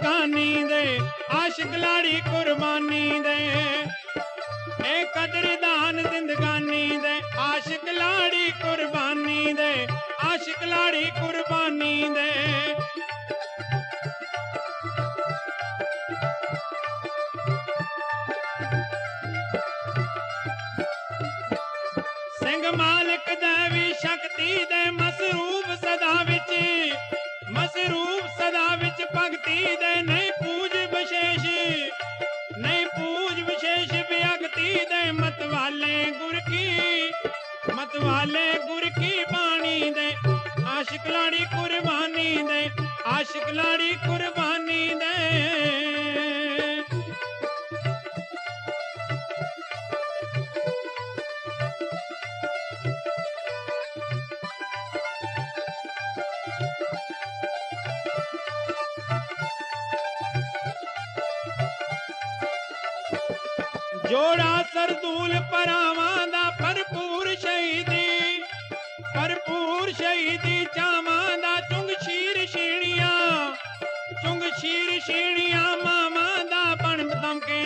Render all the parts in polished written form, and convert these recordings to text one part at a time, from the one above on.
जिंदगानी दे आशिक लाड़ी कुर्बानी दे ए कदरदान जिंदगानी दे आशिक लाड़ी कुर्बानी दे आशिक लाड़ी कुर्बानी दे सिंह मालिक देवी शक्ति दे मसरूफ सदा विच भगती दे नहीं पूज विशेष व्यक्ति दे मतवाले गुर की बाणी दे आशिक लाड़ी कुर्बानी दे आशिक लाड़ी कुर्बानी दे जोड़ा सरदूल परावां दा भरपूर शहीदी चावां दा चुंग शीर शीणियां मावां दा बन दम के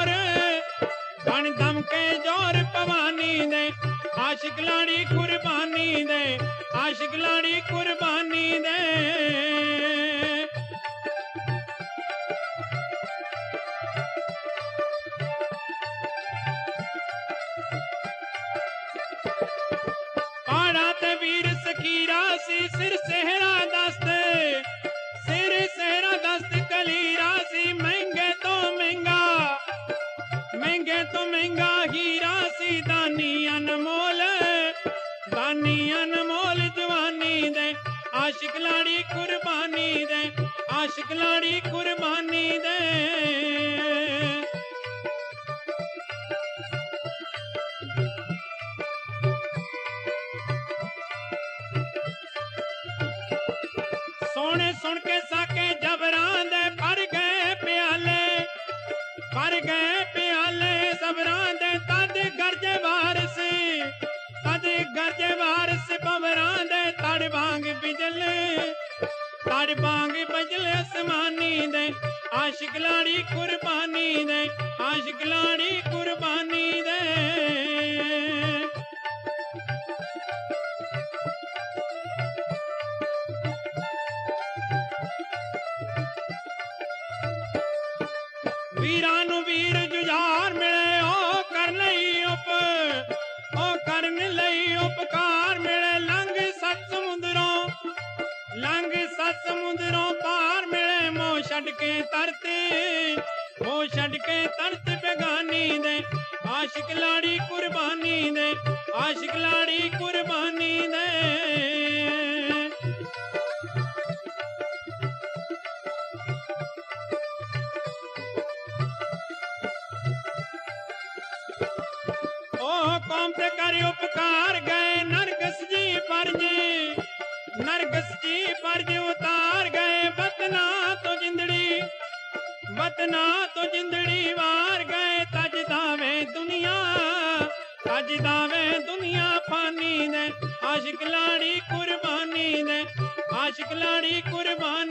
जोर पवानी दे आशिक लाड़ी कुर्बानी दे आशिक लाड़ी कुर्बानी दे वीर सकीरा सी सिर सहरा दस्त कलीरा सी महंगे तो महंगा हीरा सी दानी अनमोल जवानी दे आशिक लाड़ी कुर्बानी दे आशिक लाड़ी कुर्बानी दे सोने सुन के साके जबरां दे भर गए प्याले सबरां दे तद गरजे वारस बवरां दे तड़ बांग बिजल आसमानी दे आशिक लाड़ी कुर्बानी दे आशिक लाड़ी कुर्बानी दे वीरानु वीर जुझार मिले ओ करन लई उपकार मिले लंघ सत समुंदरों पार मिले मोह छड़ के तरत बेगानी दे आशिक लाड़ी कुर्बानी दे आशिक लाड़ी कुर्बानी दे कौम पे कर उपकार गए नरगस जी फर्ज उतार गए बतना तो जिंदड़ी वार गए तज दावे दुनिया फानी दे आशिक लाड़ी कुर्बानी दे आशिक लाड़ी कुर्बानी